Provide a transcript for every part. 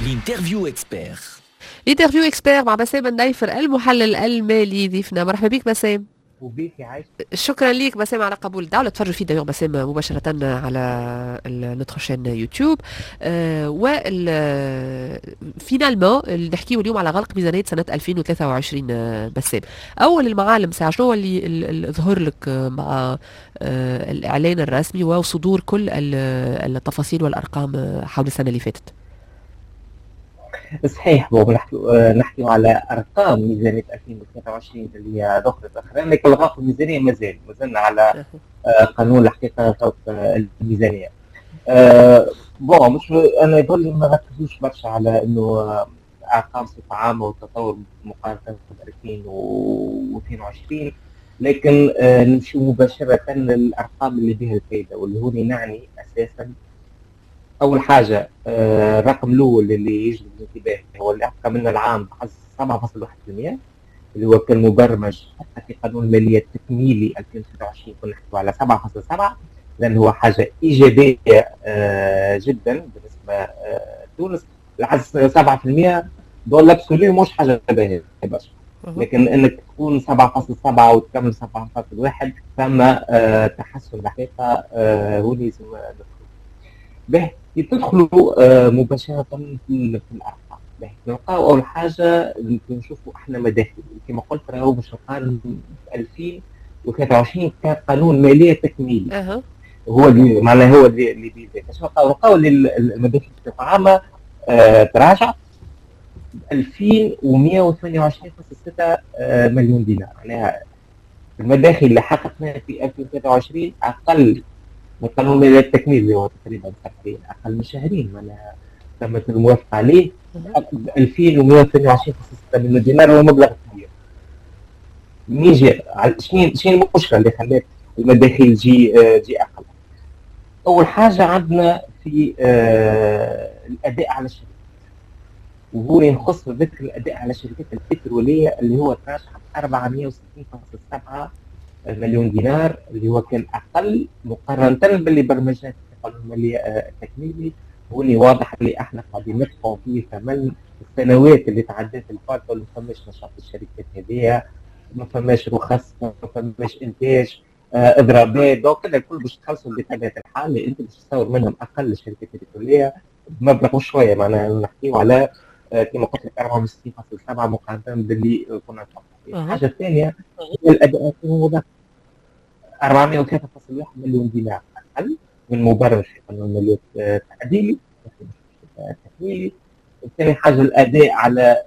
الانترفيو اكسبير. انترفيو اكسبير مع بسام النيفر المحلل المالي ضيفنا. مرحبا بك بسام. وبيك يا عايش. شكرا ليك بسام على قبول الدعوة. تفرجوا فيه دايما بسام مباشرة على نوتخ شان يوتيوب. فينالمون نحكيو اليوم على غلق ميزانية سنة 2023. بسام، أول المعالم ساعة شنو اللي ظهر لك مع الإعلان الرسمي وصدور كل التفاصيل والأرقام حول السنة اللي فاتت؟ صحيح، هو نحكي على ارقام ميزانيه 2023 اللي هي دخلت اخرى، لكن الغاء الميزانيه مازلنا على قانون الحقيقه فوق الميزانيه. بون مش انا يظل لي ما ركزوش برشا على انه ارقام بصفه عامه والتطور مقارنه ب 2022، لكن نمشي مباشره للارقام اللي بها الفائده، واللي هو نعني اساسا اول حاجه الرقم الاول اللي يجلب الانتباه هو اللي ابقى من العام بحظ 7.1%، اللي هو كان مبرمج حتى في قانون الماليه التكميلي 2023 كنا نحكوا على 7.7، لان هو حاجه ايجابيه جدا بالنسبه لتونس. العز 7% دول لابسولي مش حاجه باهيه برشا، لكن انك تكون 7.7 وتكمل 7.1 ثم تحسن الحقيقه هو لازم به تدخلوا مباشرة في الأرقام. به نلقاو أول حاجة نشوفوا إحنا مداخل كما قلت راهو باش نقارن 2023 كقانون مالية تكميلي. هو اللي معناه هو اللي بيزيد باش نلقاو المداخل بصفة عامة تراجع 2128.6 مليون دينار. معناها المداخل اللي حققناها في 2023 أقل قانون المالية التكميل اللي هو تقريبا شهرين، اقل من شهرين، معناها تمت الموافقه عليه 2128.6 مليون دينار، هو مبلغ كبير. نيجي شنو المشكله اللي خلات المداخيل جي اقل؟ اول حاجه عندنا في الاداء على الشركات، وهو يخص ذكر الاداء على الشركات البتروليه اللي هو تراجع 460.7 مليون دينار، اللي هو كان اقل مقارنه باللي برمجناه في القانون المالي التكميلي. هو اللي واضح اللي احنا قاعدين ندفعوا فيه ثمن السنوات اللي تعدت الفاتوره، ما فماش نشاط الشركات هذه، ما فماش رخص، ما فماش انتاج، اضرابات، دونك الكل باش تخلصوا بطبيعه الحال اللي انت باش تصور منهم اقل الشركات البتروليه بمبلغ شويه. معناها نحكيو على كما قلت لك 64.7 مقارنه باللي كنا نتوقع فيه. الحاجه الثانيه هي الاداء المضاف 403.1 مليون دينار اقل من مبرر في قانون الماليات التعديلي التكميلي. ثاني حاجه الاداء على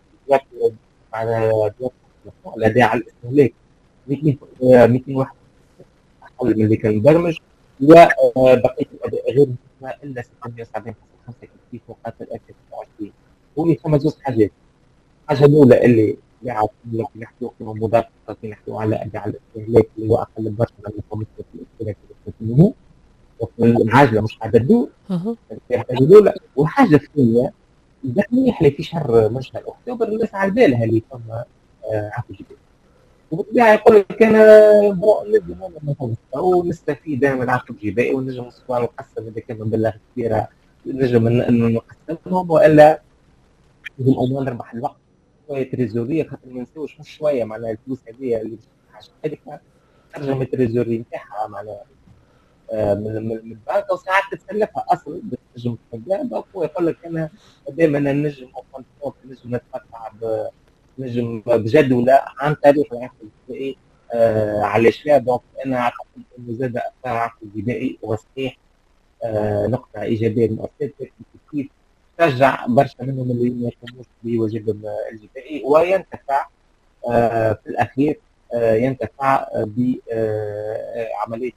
الاداء على الاستهلاك 201 اقل من اللي كان مبرمج، وبقيه الاداء غير مستثنى الا 670.5 كيف وقت 2023. هوني ثم زوج حاجات. الحاجه الاولى اللي نحكيو قيمه مضافه، نحكيو على اداء على الاستهلاك اللي هو اقل برشا من قيمه الاستهلاك النمو، العاجله مش قاعده تدور. الحاجه الاولى. والحاجه الثانيه منيح اللي في شهر من شهر اكتوبر الناس على بالها اللي فما عفو جديد، وبالطبيعه يقول لك انا نجم ونستفيد من العقد الجبائي ونجم سواء نقسم اذا كان مبالغ كبيره نجم نقسمهم، والا نجم اول نربح الوقت شويه تريزوريه، خاطر ما نساوش مش شويه معناها الفلوس هذه اللي هذيك ترجم التريزوري نتاعها معناها من البنك، وساعات تتسلفها اصلا تنجم تفقدها. دونك هو يقول لك انا دائما نجم نجم نتقطع نجم بجدوله عن طريق العقد الجبائي. علاش لا؟ دونك انا اعتقد انه زاد اثار العقد الجبائي وصحيح نقطه ايجابيه للمؤسسات كيف تشجع برشا منهم اللي ما يقوموش بواجبهم الجبائي وينتفع في الاخير ينتفع بعمليه.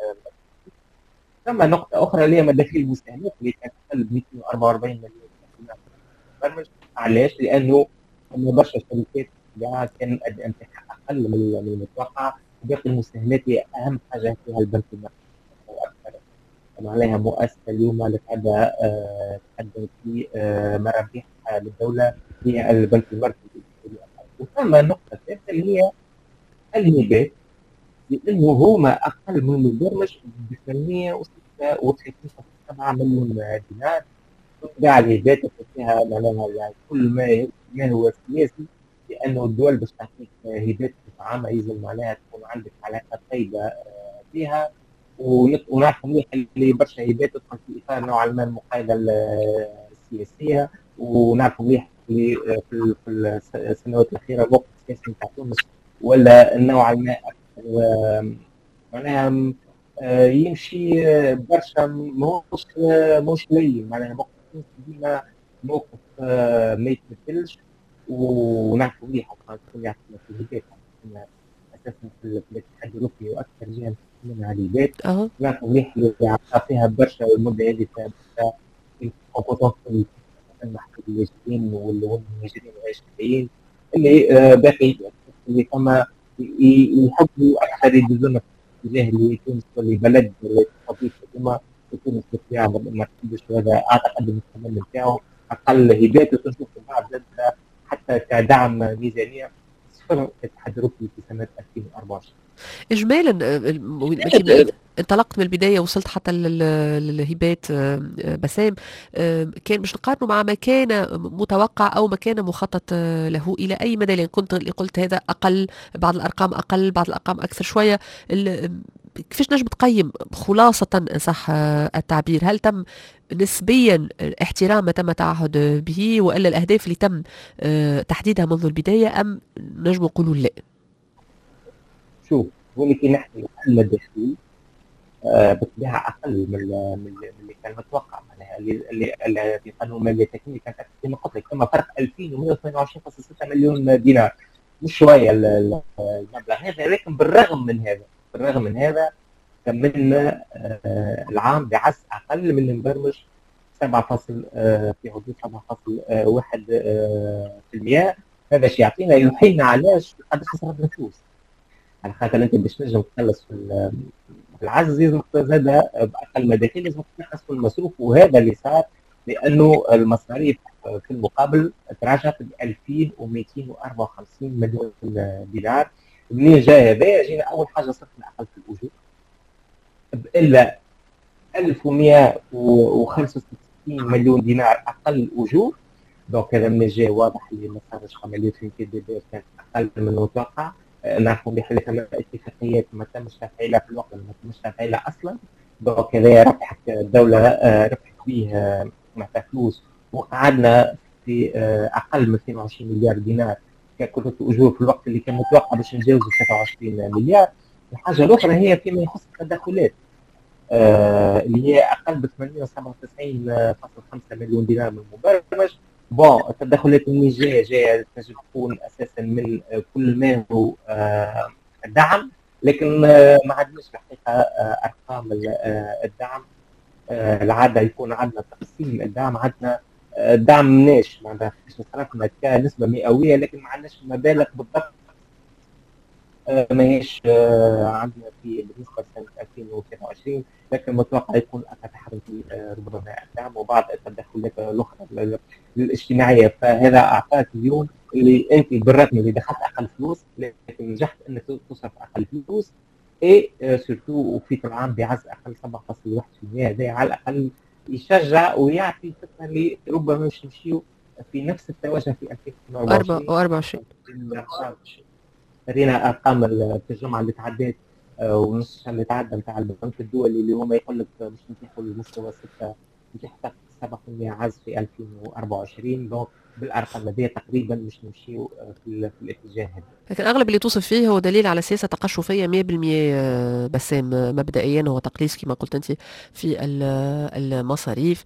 ثم نقطه اخرى اللي هي مداخيل المستهلك اللي تقل ب 244 مليون برمج. علاش؟ لانه برشا شركات كان الاداء نتاعها اقل من المتوقع، وباقي المستهلكات هي اهم حاجه فيها البنك المركزي واكثر. عليها مؤسسه اليوم اللي قاعده تقدم في مرابح للدوله هي البنك المركزي. وثم النقطه الثالثه اللي هي الهبات، لانه هما اقل من المبرمج ب 836.7 مليون دينار، تتباع الهبات فيها معناها يعني كل ما هو سياسي، لانه الدول باش تعطيك هبات عامه يلزم معناها تكون عندك علاقه طيبه فيها. ونعرف مليح اللي برشا هبات تدخل في اطار نوعا ما المقايضه السياسيه. ونعرف مليح اللي في السنوات الاخيره الموقف السياسي نتاع تونس ولا نوعا ما اكثر معناها يمشي برشا مش لين معناها موقف تونس ديما موقف ما يتمثلش. ونعرف مليح تكون يعرف في الهبات اساسا في الاتحاد الاوروبي واكثر جهه من الهبات. اه نعرف مليح اللي عطى فيها برشا المده هذه فيها برشا الكومبوتونس المحدود اللاجئين والمهاجرين غير شرعيين اللي باقي اللي فما يحبوا اكثر يدزونا في الاتجاه اللي تونس اللي بلد اللي تستضيف الامه وتونس بالطبيعه ما تحبش. هذا اعتقد المستقبل نتاعو اقل هبات وتنشوف بعض حتى كدعم ميزانيه صفر الاتحاد الاوروبي في سنه 2024. اجمالا انطلقت من البدايه وصلت حتى للهبات بسام. كان مش نقارنه مع ما كان متوقع او ما كان مخطط له الى اي مدى، لان كنت اللي قلت هذا اقل، بعض الارقام اقل، بعض الارقام اكثر شويه. كيفاش نجم تقيم خلاصه ان صح التعبير؟ هل تم نسبيا احترام ما تم التعهد به، والا الاهداف اللي تم تحديدها منذ البدايه، ام نجم نقولوا لا؟ شوف هو اللي كي نحكي على الدخول بالطبيعه اقل من اللي كان متوقع معناها اللي في قانون الماليه التكويني كانت كما قلت لك ثم فرق 2122.6 مليون دينار، مش شويه المبلغ هذا. لكن بالرغم من هذا كملنا العام بعزف اقل من المبرمج 7 في حدود 7.1%. هذا الشيء يعطينا يوحينا علاش قداش صرفنا فلوس، على خاطر انت باش تنجم تخلص في العجز لازم زاد باقل مداخيل، لازم تنقص في المصروف. وهذا اللي صار لانه المصاريف في المقابل تراجعت ب 2254 مليون دينار. منين جاء هذا؟ جينا اول حاجه صرفنا اقل في الاجور الا 1165 مليون دينار اقل اجور. دونك هذا من جاي واضح اللي ما صارش عمليه في الانتداب كانت اقل من المتوقع. نعرفوا بحال ثم اتفاقيات ما تمش تفعيلها في الوقت، ما تمش تفعيلها اصلا. دونك هذا ربحت الدوله ربحت به معناتها فلوس، وقعدنا في اقل من 22 مليار دينار ككلفه اجور في الوقت اللي كان متوقع باش نتجاوزوا 23 مليار. الحاجه الاخرى هي فيما يخص التدخلات اللي هي اقل ب 897.5 مليون دينار من المبرمج. بون التدخلات اللي جايه تنجم تكون اساسا من كل ما هو الدعم، لكن ما عندناش الحقيقه ارقام الدعم. العاده يكون عندنا تقسيم الدعم، عندنا دعم ناش معناتها صرفنا كنسبه مئويه، لكن ما عندناش مبالغ بالضبط ماهيش عندنا في بالنسبه لسنه 2023. لكن متوقع يكون اكثر في ربما الدعم وبعض التدخلات الاخرى الاجتماعيه. فهذا اعطاك اليوم اللي انت بالرغم اللي دخلت اقل فلوس لكن نجحت انك تصرف اقل فلوس، اي سورتو وفي العام بعز اقل 7.1%. هذا على الاقل يشجع ويعطي فكره اللي ربما مش نمشيو في نفس التوجه في 2024. رينا ارقام التجمع اللي تعدات ونص اللي تعدى نتاع البنك الدولي اللي هما يقول لك باش نتيحوا المستوى 6 نتيحوا 7% عجز في 2024. دونك بالارقام هذه تقريبا مش نمشيو في الاتجاه هذا. لكن اغلب اللي توصف فيه هو دليل على سياسه تقشفيه 100% بسام. مبدئيا هو تقليص كما قلت انت في المصاريف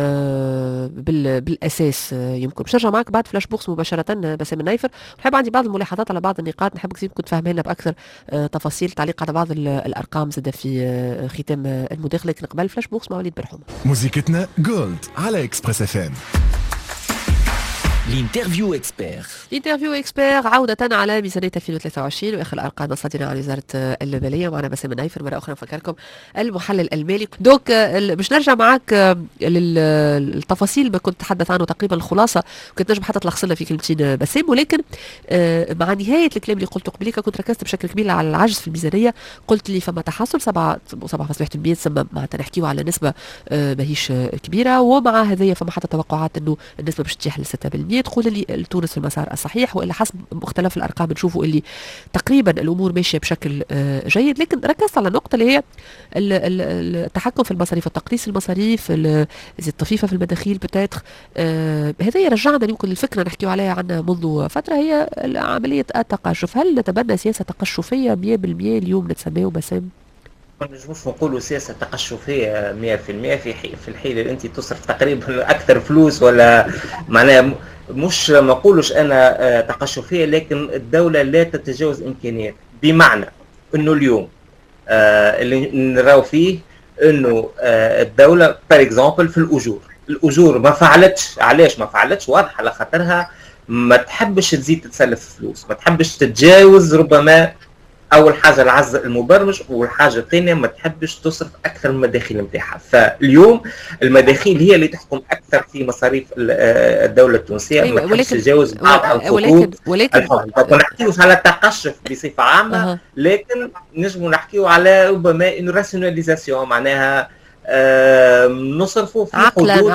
بالاساس. يمكن باش نرجع معك بعد فلاش بوكس مباشره بسام النايفر. نحب عندي بعض الملاحظات على بعض النقاط، نحبك زيد كنت فاهمها لنا باكثر تفاصيل، تعليق على بعض الارقام زاد في ختام المداخله. لكن قبل فلاش بوكس مع وليد برحومه. موسيقتنا جولد على اكسبريس اف ام. الانترفيو اكسبير. انترفيو اكسبير عودة على ميزانية 2023 واخر الارقام الصادرة عن وزارة المالية. معنا بسام النايفر مرة اخرى نفكركم المحلل المالي. دوك باش نرجع معك للتفاصيل ما كنت تحدث عنه تقريبا الخلاصة، كنت نجم حتى تلخص لنا في كلمتين بسام، ولكن مع نهاية الكلام اللي قلته قبليك كنت ركزت بشكل كبير على العجز في الميزانية. قلت لي فما تحسن 7.1%، ثم معناتها نحكيو على نسبة ماهيش كبيرة، ومع هذه فما حتى توقعات انه النسبة باش تتيح ل 6%. تقول لي تونس في المسار الصحيح، والا حسب مختلف الارقام نشوفوا اللي تقريبا الامور ماشيه بشكل جيد. لكن ركزت على نقطه اللي هي التحكم في المصاريف، التقليص المصاريف، الطفيفه في المداخيل بتاتر. هذا يرجعنا يمكن الفكره نحكيو عليها عنا منذ فتره، هي عمليه التقشف. هل نتبنى سياسه تقشفيه 100% اليوم نتسميه بسام؟ ما نجموش نقولوا سياسة تقشفية 100% في الحين اللي انت تصرف تقريبا اكثر فلوس، ولا معناها مش ما نقولوش انا تقشفية، لكن الدولة لا تتجاوز امكانيات. بمعنى انه اليوم اللي نراو فيه انه الدولة بار اكزامبل في الاجور ما فعلتش. علاش ما فعلتش؟ واضح على خاطرها ما تحبش تزيد تتسلف فلوس، ما تحبش تتجاوز ربما اول حاجه العز المبرمج، والحاجه الثانيه ما تحبش تصرف اكثر من المداخيل نتاعها. فاليوم المداخيل هي اللي تحكم اكثر في مصاريف الدوله التونسيه. ما تحبش تتجاوز بعض الخطوط. ما نحكيوش على التقشف بصفه عامه، لكن نجموا نحكيو على ربما انه راسيوناليزاسيون، معناها نصرفوا في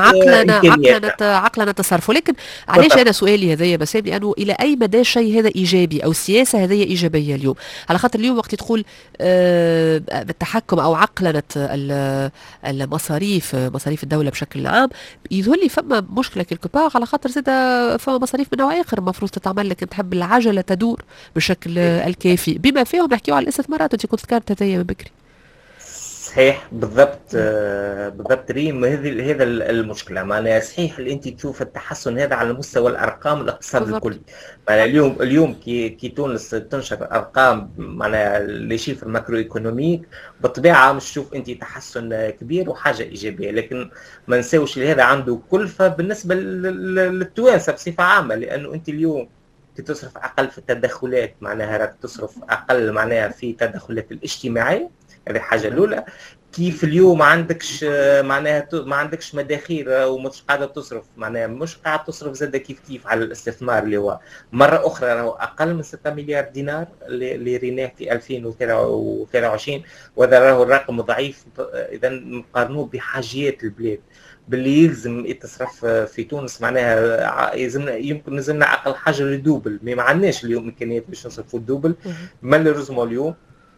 عقلنا تصرفوا. لكن علاش انا سؤالي هذايا بسام؟ لانه الى اي مدى شيء هذا ايجابي او السياسه هذه ايجابيه اليوم؟ على خاطر اليوم وقت تقول بالتحكم او عقلنه المصاريف، مصاريف الدوله بشكل عام، يظهر لي فما مشكله كيلكو بار، على خاطر زاد فما مصاريف من نوع اخر المفروض تتعمل لك تحب العجله تدور بالشكل الكافي، بما فيهم نحكيو على الاستثمارات. انت كنت ذكرت هذايا من بكري. صحيح بالضبط ريم. هذا المشكله. معناها صحيح اللي انت تشوف التحسن هذا على مستوى الارقام الاقتصاد الكلي. معناها اليوم كي تونس تنشر ارقام معناها لي شيفر ماكرو ايكونوميك، بالطبيعه مش تشوف انت تحسن كبير وحاجه ايجابيه، لكن ما نساوش هذا عنده كلفه بالنسبه للتوانسه بصفه عامه. لانه انت اليوم كي تصرف اقل في التدخلات، معناها راك تصرف اقل معناها في التدخلات الاجتماعيه، هذه حاجه الاولى. كيف اليوم معناها ما عندكش مداخيل ومش قاعده تصرف، معناها مش قاعد تصرف زاد كيف على الاستثمار اللي هو مره اخرى راهو اقل من 6 مليار دينار اللي ريناه في 2023، وهذا راهو الرقم ضعيف اذا نقارنوه بحاجيات البلاد. باللي يلزم يتصرف في تونس معناها يمكن نزلنا اقل حاجه لدوبل، ما عندناش اليوم امكانيات باش نصرفوا الدوبل. مالوريزمون اليوم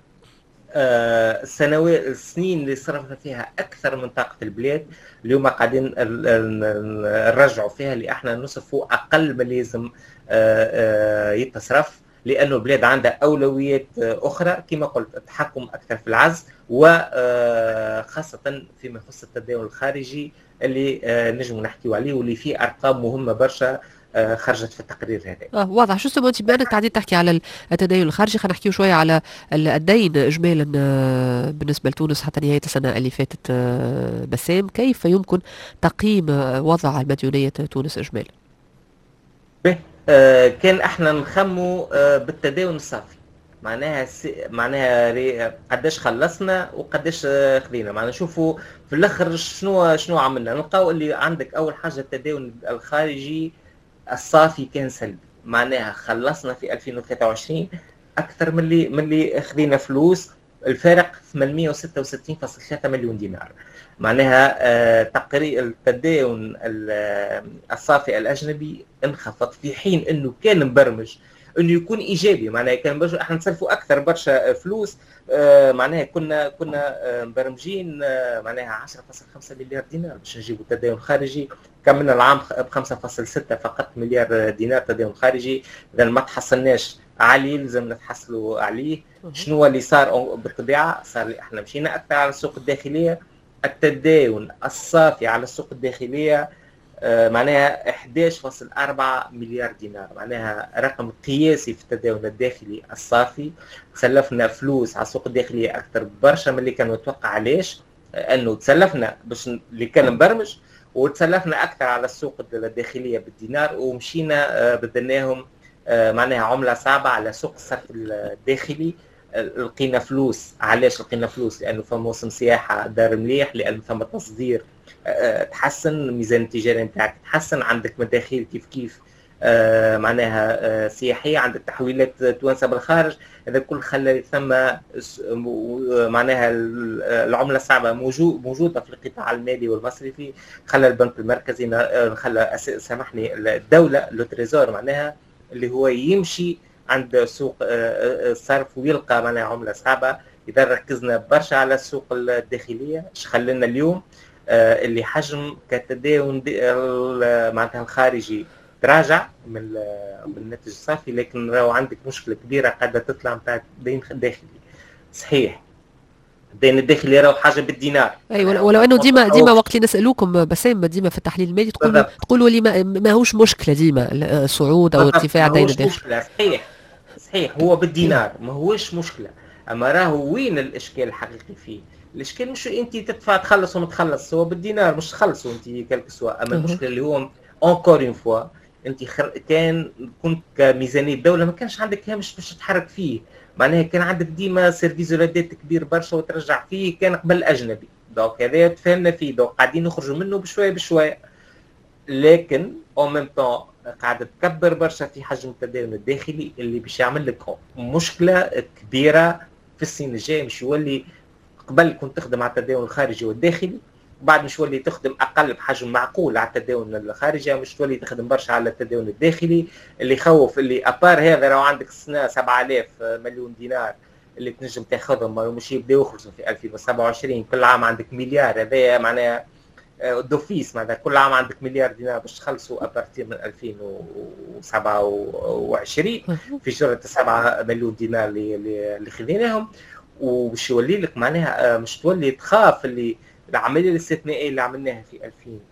السنين اللي صرفنا فيها اكثر من طاقه البلاد اليوم قاعدين نرجعوا فيها اللي احنا نصرفوا اقل ما لازم يتصرف، لانه البلاد عندها اولويات اخرى كما قلت، التحكم اكثر في العز، وخاصه فيما يخص التداول الخارجي اللي نجم نحكيو عليه واللي فيه ارقام مهمه برشا خرجت في التقرير هذا. واضح. شو سمعتي انت بانك قاعدين تحكي على التدين الخارجي، خلينا نحكيو شويه على الدين اجمالا بالنسبه لتونس حتى نهايه السنه اللي فاتت. بسام، كيف يمكن تقييم وضع المديونيه تونس اجمالا؟ كان احنا نخمو بالتداول الصافي، معناها قداش خلصنا وقداش خذينا. معناها نشوفوا في الاخر شنو عملنا. نلقاو اللي عندك اول حاجه التداول الخارجي الصافي كان سلبي، معناها خلصنا في 2023 اكثر من اللي خذينا فلوس. الفارق 866.3 مليون دينار. معناها تقريبا التداول الصافي الاجنبي انخفض، في حين انه كان مبرمج انه يكون ايجابي. معناها كان برشا احنا نصرفوا اكثر برشا فلوس. معناها كنا مبرمجين معناها 10.5 مليار دينار باش نجيبوا تداول خارجي. كملنا العام ب 5.6 فقط مليار دينار تداول خارجي. اذا ما تحصلناش عليه لازم نتحصلوا عليه. شنو اللي صار بالطبيعه؟ صار احنا مشينا اكثر على السوق الداخليه. التداول الصافي على السوق الداخليه معناها 11.4 مليار دينار، معناها رقم قياسي في التداول الداخلي الصافي. تسلفنا فلوس على السوق الداخليه اكثر برشا من اللي كان متوقع. علاش؟ انه تسلفنا باش اللي كان مبرمج، وتسلفنا اكثر على السوق الداخليه بالدينار، ومشينا بدناهم معناها عمله صعبه على سوق الصرف الداخلي. لقينا فلوس. علاش لقينا فلوس؟ لانه فما موسم سياحه دار مليح، لانه فما تصدير تحسن، الميزان التجاري نتاعك تحسن، عندك مداخيل كيف كيف معناها سياحيه، عندك تحويلات توانسه بالخارج. هذا كل خلى ثم معناها العمله الصعبه موجوده في القطاع المالي والمصرفي. خلى البنك المركزي، خلى سامحني الدوله لو تريزور معناها اللي هو يمشي عند سوق الصرف ويلقى معناها عمله صعبه. اذا ركزنا برشا على السوق الداخليه، ايش خلينا اليوم اللي حجم كتداول معناتها الخارجي تراجع من الناتج الصافي، لكن راهو عندك مشكله كبيره قاعده تطلع نتاع الدين الداخلي. صحيح الدين الداخلي راهو حاجه بالدينار. اي ولو انه ديما وقت اللي نسالوكم بسام ديما في التحليل المالي تقولوا لي ماهوش مشكله ديما صعود او ارتفاع الدين الداخلي. صحيح هو بالدينار ما هوش مشكله، اما راهو وين الاشكال الحقيقي فيه؟ الاشكال مش انت تدفع تخلص وما تخلص، هو بالدينار مش تخلصوا انت كلك سوا. اما المشكله اللي هو اونكور اون فوا انت كنت كميزانيه الدوله ما كانش عندك هامش باش تتحرك فيه، معناها كان عندك ديما سيرفيس ولادات كبير برشا وترجع فيه، كان قبل الاجنبي. دونك هذا تفهمنا فيه، دونك قاعدين نخرجوا منه بشويه بشويه، لكن او ميم طون قاعده تكبر برشا في حجم التداول الداخلي اللي باش يعمل لك مشكله كبيره في السنه الجايه. مش يولي قبل كنت تخدم على التداول الخارجي والداخلي، بعد مش تولي تخدم اقل بحجم معقول على التداول الخارجي، مش تولي تخدم برشا على التداول الداخلي. اللي يخوف اللي ابار هذا راهو عندك السنه 7000 مليون دينار اللي تنجم تاخذهم، مش يبداو يخرجوا في 2027. كل عام عندك مليار، هذا معناها دوفيس، معناها كل عام عندك مليار دينار باش تخلصوا ابارتير من 2027 في جرعه 7 مليون دينار اللي خذيناهم. وباش يولي لك معناها مش تولي تخاف اللي العمليه الاستثنائيه اللي عملناها في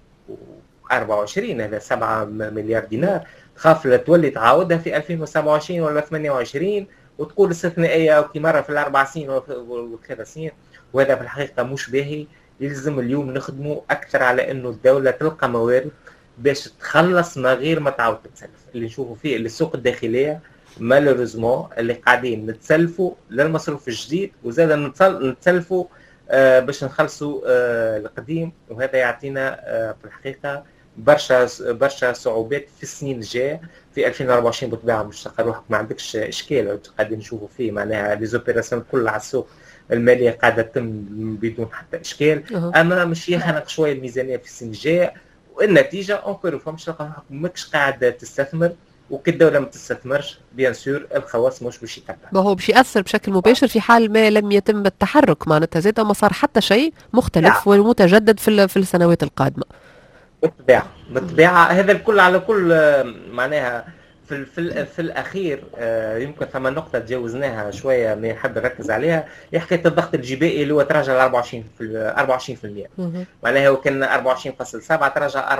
2024 هذا 7 مليار دينار، تخاف لا تولي تعاودها في 2027 ولا 28 وتقول استثنائيه وكي مره في الاربع سنين والثلاث سنين. وهذا في الحقيقه مش باهي. يلزم اليوم نخدموا اكثر على انه الدوله تلقى موارد باش تخلص ما غير ما تعاود تتسلف. اللي نشوفوا فيه اللي السوق الداخليه مالوريزمون اللي قاعدين نتسلفوا للمصروف الجديد، وزاد نتسلفوا باش نخلصوا القديم، وهذا يعطينا في الحقيقه برشا صعوبات في السنين الجايه. في 2024 بالطبيعه مش تلقى روحك ما عندكش اشكال قاعدين نشوفوا فيه، معناها لي زوبيراسيون كلها على السوق الماليه قاعده تتم بدون حتى اشكال. اما مش يخنق شويه الميزانيه في السنه الجايه، والنتيجه اونكور فمش تلقى روحك ماكش قاعده تستثمر. وكي الدوله ما تستثمرش بيان سور الخواص مش باش يتبع، ما هو باش ياثر بشكل مباشر في حال ما لم يتم التحرك، معناتها زاد ما صار حتى شيء مختلف ومتجدد في السنوات القادمه. بالطبيعه هذا الكل على كل معناها في الاخير يمكن ثم نقطه تجاوزناها شويه ما نحب نركز عليها، هي حكايه الضغط الجبائي اللي هو تراجع ل 24%. معناها هو كان 24.7 تراجع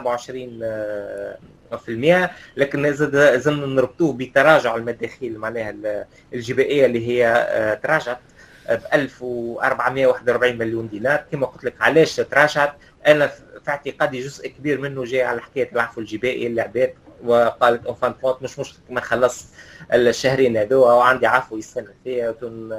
24%، لكن لازم نربطوه بتراجع المداخيل معناها الجبائيه اللي هي تراجعت ب 1441 مليون دينار. كما قلت لك علاش تراجعت؟ انا في اعتقادي جزء كبير منه جاي على حكايه العفو الجبائي اللي عباد وقالت اون فان كونت مش مشكل ما خلص الشهرين هذو وعندي عفو يستنى فيها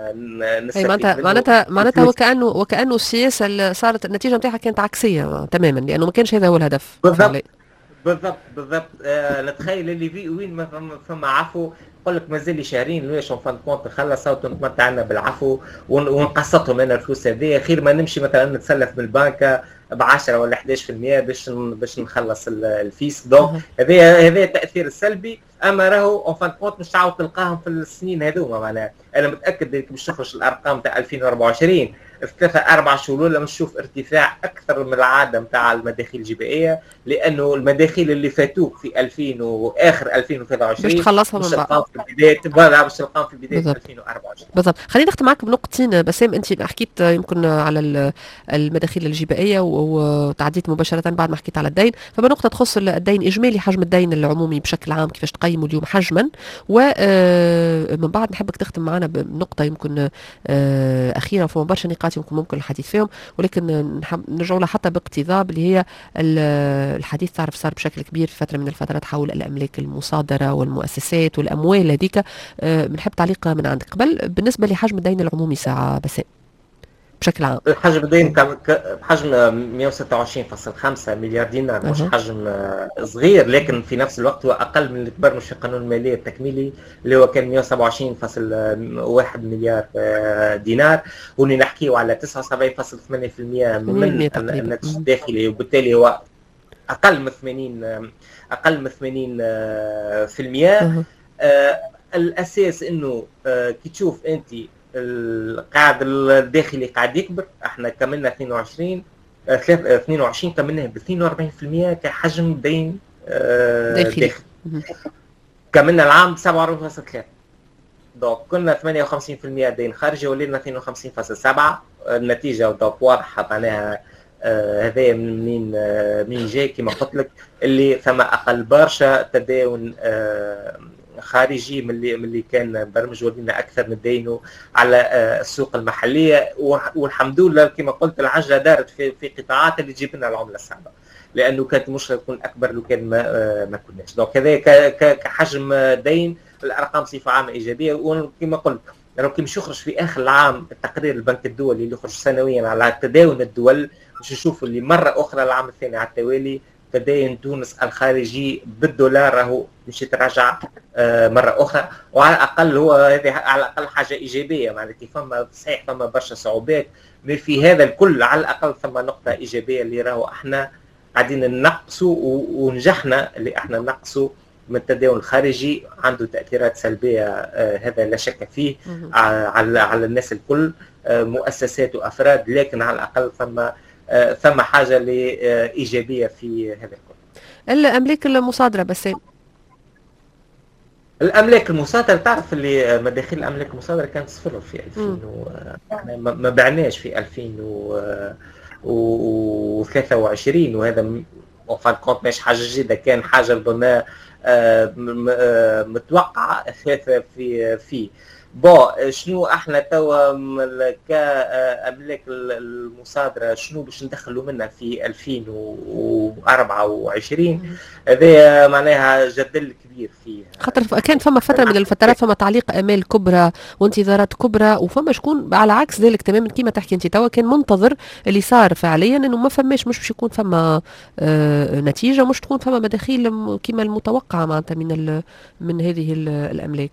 معناتها وكانه السياسه اللي صارت النتيجه نتاعها كانت عكسيه تماما، لانه ما كانش هذا هو الهدف. بالضبط نتخيل اللي في وين ما فما عفو يقول لك مازال لي شهرين ليش اون فان كونت نخلص او نتمتع عنا بالعفو ونقسطهم انا الفلوس هذه، خير ما نمشي مثلا نتسلف من البنك ب 10 ولا 11% باش نخلص الفيس. دونك هذا التاثير السلبي. اما راهو اون فان كونت مش تعاود تلقاهم في السنين هذوما. معناها انا متاكد انك باش تخرج الارقام تاع 2024 في 3-4 شهور ولا نشوف ارتفاع اكثر من العاده نتاع المداخيل الجبائيه، لانه المداخيل اللي فاتوك في 2000 واخر 2023 باش تخلصها من بعد في بدايه باش تلقاهم في بدايه 2024. بالضبط. خلينا نختم معك بنقطتين. بسام انت حكيت يمكن على المداخيل الجبائيه وتعديت مباشره بعد ما حكيت على الدين، فبنقطه تخص الدين اجمالي حجم الدين العمومي بشكل عام كيفاش تقيموا اليوم حجما، ومن بعد نحبك تختم معنا بنقطه يمكن اخيره. فما برشا نقاط نقاط يمكن ممكن الحديث فيهم، ولكن نرجع لها حتى باقتضاب اللي هي الحديث تعرف صار بشكل كبير في فترة من الفترات حول الأملاك المصادرة والمؤسسات والأموال هذيك. بنحب تعليق من عندك قبل بالنسبة لحجم الدين العمومي ساعة بس بشكل عام. حجم الدين كان بحجم 126.5 مليار دينار، مش حجم صغير، لكن في نفس الوقت هو اقل من اللي تبرمج في قانون الماليه التكميلي اللي هو كان 127.1 مليار دينار، واللي نحكيه على 79.8% من الناتج الداخلي، وبالتالي هو اقل من 80%. الاساس انه كي تشوف انت القاعد الداخلي قاعد يكبر، احنا كملنا 22 كملنا ب 42% كحجم دين داخلي. كملنا العام 47.3. دونك كنا 58% دين خارجي ولينا 52.7. النتيجه دونك واضحه معناها هذايا منين جاي كما قلت لك، اللي ثم اقل برشا تداول خارجي من اللي كان برمج، ولينا اكثر ندينه على السوق المحليه، والحمد لله كما قلت العجله دارت في قطاعات اللي تجيب لنا العمله الصعبه، لانه كانت المشكله تكون اكبر لو كان ما كناش. دونك هذا كحجم دين الارقام بصفه عامه ايجابيه. وكما قلت لو كي مش يخرج في اخر العام التقرير البنك الدولي اللي يخرج سنويا على تداول الدول، باش نشوفوا اللي مره اخرى العام الثاني على التوالي تدين تونس الخارجي بالدولار راهو مش يتراجع مره اخرى، وعلى الاقل هو هذه على الاقل حاجه ايجابيه. معناتها فما صحيح فما برشا صعوبات، ما في هذا الكل على الاقل ثم نقطه ايجابيه اللي راهو احنا قاعدين ننقصوا، ونجحنا اللي احنا ننقصوا من التداول الخارجي، عنده تاثيرات سلبيه هذا لا شك فيه على الناس الكل، مؤسسات وافراد، لكن على الاقل ثم حاجه لايجابيه في هذا الكل. الاملاك المصادره بس الاملاك المصادره تعرف اللي مداخيل الاملاك المصادره كانت صفر في 2000 ما بعناش في 2023، وهذا وفان كونت مش حاجه جديده، كان حاجه ربما متوقعه فيه شنو احنا توا كاملاك المصادره شنو باش ندخلوا منها في 2024. هذا معناها جدل كبير فيه، خاطر كان فما فتره من الفترات فما تعليق امال كبرى وانتظارات كبرى، وفما شكون على عكس ذلك تماما كما تحكي انت توا كان منتظر اللي صار فعليا انه ما فماش، مش باش يكون فما نتيجه، مش تكون فما مداخيل كما المتوقعه معناتها من هذه الاملاك.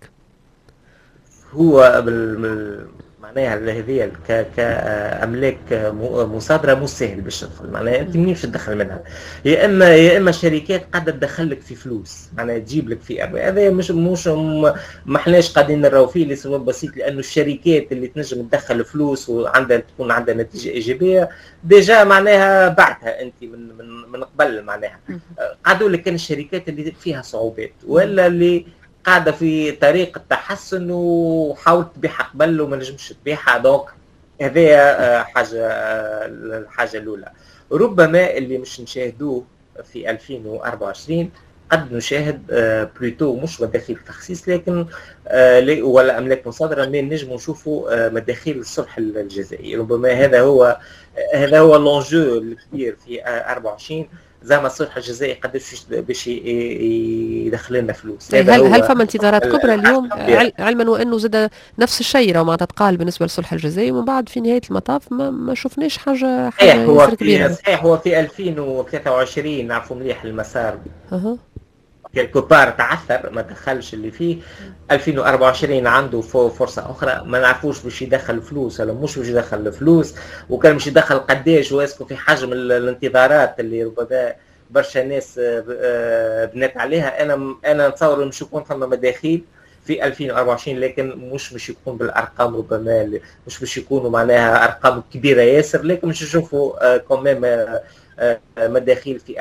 هو معناها هذه كاملاك مصادره مو سهل باش تدخل، معناها انت منين باش تدخل منها؟ يا اما شركات قاعده تدخل لك في فلوس، معناها تجيب لك في هذا مش ما احناش قاعدين نراو فيه لسبب بسيط، لانه الشركات اللي تنجم تدخل فلوس وعندها تكون عندها نتيجه ايجابيه ديجا معناها بعتها انت من قبل، معناها قعدوا لك كان الشركات اللي فيها صعوبات ولا اللي قاعده في طريق التحسن وحاولت تبيعها قبل وما نجمش تبيعها. دونك هذه الحاجه الاولى. ربما اللي مش نشاهدوه في 2024 قد نشاهد بلوتو مش مداخيل تخصيص، لكن ولا املاك مصادره، من نجموا نشوفوا مداخيل الصلح الجزائي. ربما هذا هو اللونجو الكبير في 24، زي ما الصلح الجزائي قداش باش يدخل لنا فلوس. هل فما انتظارات كبرى اليوم، علما وانه زاد نفس الشيء راه معناتها تقال بالنسبه للصلح الجزائي، ومن بعد في نهايه المطاف ما شفناش حاجه كبيره. صحيح هو في 2023 نعرفوا مليح المسار كيلكو بار تعثر، ما دخلش اللي فيه. 2024 عنده فرصه اخرى، ما نعرفوش باش يدخل فلوس ولا مش باش يدخل فلوس، وكان باش يدخل قداش، واسكو في حجم الانتظارات اللي ربما برشا ناس بنات عليها. انا نتصور مش يكون ثم مداخيل في 2024، لكن مش باش يكون بالارقام، ربما مش باش يكونوا معناها ارقام كبيره ياسر، لكن مش نشوفوا كمان مداخيل في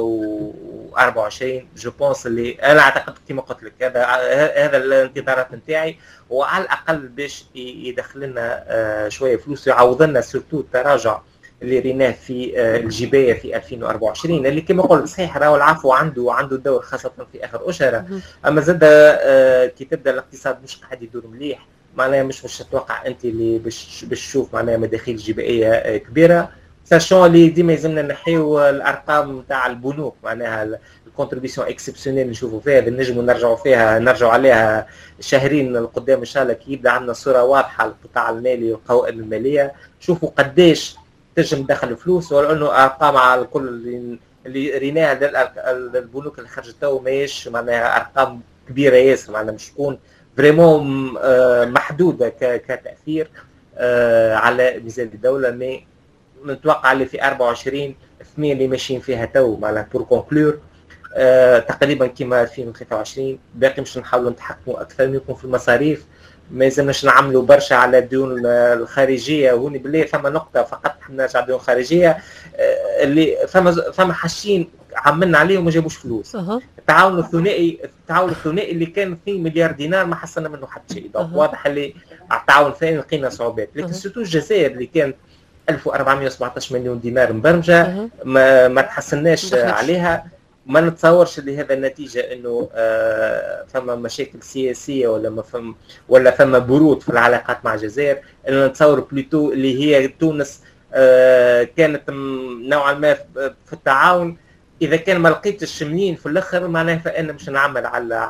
2024. جو بونس اللي انا اعتقد كما قلت لك هذا الانتظارات نتاعي، وعلى الاقل باش يدخل لنا شويه فلوس يعوض لنا سورتو التراجع اللي ريناه في الجبايه في 2024، اللي كما قلت صحيح راهو العفو عنده دور خاصه في اخر اشهر، اما زاد كي تبدا الاقتصاد مش قاعد يدور مليح، معناها مش تتوقع انت اللي باش تشوف معناها مداخيل جبائيه كبيره. ساشون اللي ديما يلزمنا نحيو الارقام نتاع البنوك، معناها الكونتريبيسيون اكسبسيونيل نشوفوا فيها نجموا نرجعوا عليها شهرين القدام ان شاء الله، كي يبدا عندنا صوره واضحه للقطاع المالي والقوائم الماليه، شوفوا قداش تنجم تدخل فلوس، ولا انه ارقام على الكل اللي ريناها البنوك اللي خرجت تو ماهيش معناها ارقام كبيره ياسر، معناها مش تكون فريمون محدوده كتاثير على ميزانيه الدوله. مي نتوقع اللي في 24 8 اللي ماشيين فيها تو معناها بور كونكلور تقريبا كما 2023. باقي مش نحاولوا نتحكموا اكثر منكم في المصاريف، ما يلزمناش نعملوا برشا على الديون الخارجيه. وهوني بالله ثم نقطه فقط نرجع الديون الخارجيه اللي ثم حاشين عملنا عليه وما جابوش فلوس. التعاون الثنائي اللي كان 2 مليار دينار ما حصلنا منه حتى شيء. واضح اللي على التعاون الثاني لقينا صعوبات. لكن سورتو الجزائر اللي كانت 1417 مليون دينار مبرمجه ما تحسناش عليها. ما نتصورش اللي هذا النتيجه انه فما مشاكل سياسيه ولا فما برود في العلاقات مع الجزائر. انا نتصور بلوتو اللي هي تونس كانت نوعا ما في التعاون. اذا كان ما لقيتش منين في الاخر معناها فانا مش نعمل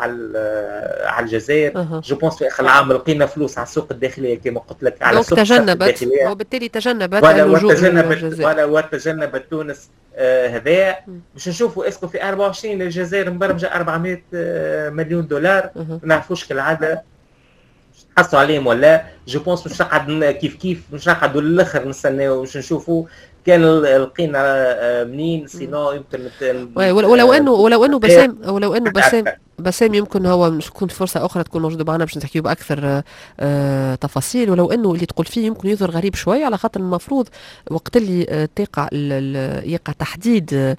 على الجزائر. جو بونس في اخر العام لقينا فلوس على السوق الداخليه كما قلت لك، على السوق الداخليه، وبالتالي تجنبت اللجوء للجزائر وتجنبت تونس هذا. باش نشوفوا اسكو في 24 الجزائر مبرمجه 400 مليون دولار، ما نعرفوش كالعاده حصلوا عليهم ولا. جو بونس مش نقعد كيف مش نقعدوا للاخر نستناو باش نشوفوا كان لقينا منين. سينو يمكن ولو انه بسام يمكن هو مش تكون فرصه اخرى تكون موجوده معنا باش نحكيو باكثر تفاصيل. ولو انه اللي تقول فيه يمكن يظهر غريب شويه، على خاطر المفروض وقت اللي يقع تحديد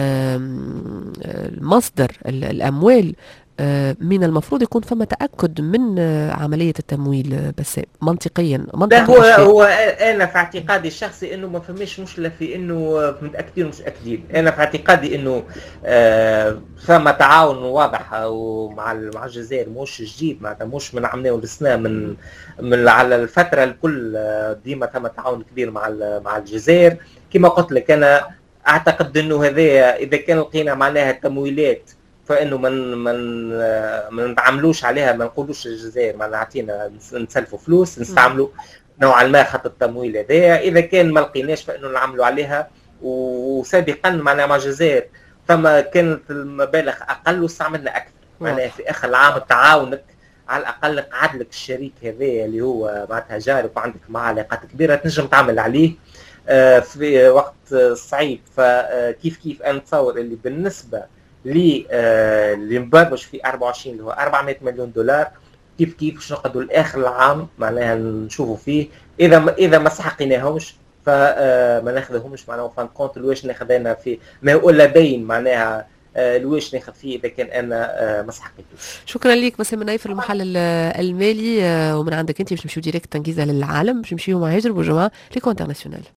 مصدر الاموال من المفروض يكون فما تأكد من عملية التمويل. بس منطقيا هو أنا في اعتقادي الشخصي إنه ما فماش مشكلة في إنه متأكدين مش أكيدين. أنا في اعتقادي إنه فما تعاون واضح ومع الجزائر مش جديد، معناتها مش من عمناه ولسنا من على الفترة الكل ديما ثم تعاون كبير مع الجزائر. كما قلت لك أنا أعتقد إنه هذا إذا كان لقينا معناها تمويلات فانه ما نتعاملوش عليها، ما نقولوش الجزائر ما نعطينا نسلفوا فلوس نستعملوا نوعا ما خط التمويل هذايا. اذا كان ما لقيناش فانه نعملوا عليها. وسابقا معناها مع الجزائر فما كانت المبالغ اقل واستعملنا اكثر. معناها في اخر العام تعاونك على الاقل قعد لك الشريك هذايا اللي هو معناتها جارك وعندك معاه علاقات كبيره تنجم تعمل عليه في وقت صعيب. فكيف انا نتصور اللي بالنسبه اللي مبرمج في 24 اللي هو 400 مليون دولار كيف باش نقعدوا لاخر العام معناها نشوفوا فيه اذا ما استحقيناهمش فما ناخذهمش معناها فان كونت الواش ناخذنا في ما هو لدين معناها الواش ناخذ فيه اذا كان انا ما استحقيتوش. شكرا لك بسام النايف المحلل المالي. ومن عندك انت باش نمشيو ديريكت تنجيزه للعالم باش نمشيو مع هجر بوجماعه ليكو انترناسيونال.